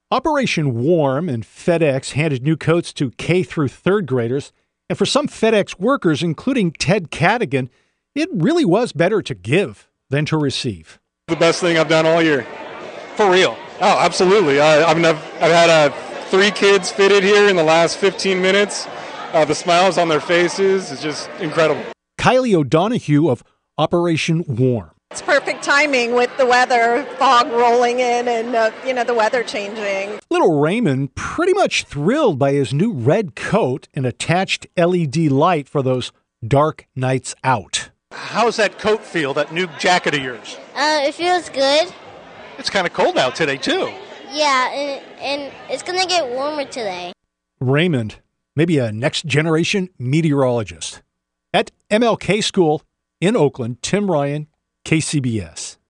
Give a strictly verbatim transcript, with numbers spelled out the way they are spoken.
Operation Warm and FedEx handed new coats to K through third graders. And for some FedEx workers, including Ted Cadigan, it really was better to give than to receive. The best thing I've done all year. For real? Oh, absolutely. I, I've, I've had uh, three kids fitted here in the last fifteen minutes. Uh, the smiles on their faces is just incredible. Kylie O'Donohue of Operation Warm. It's perfect timing with the weather, fog rolling in and, uh, you know, the weather changing. Little Raymond pretty much thrilled by his new red coat and attached L E D light for those dark nights out. How's that coat feel, that new jacket of yours? Uh, it feels good. It's kind of cold out today, too. Yeah, and, and it's going to get warmer today. Raymond, maybe a next-generation meteorologist. At M L K School in Oakland, Tim Ryan, K C B S.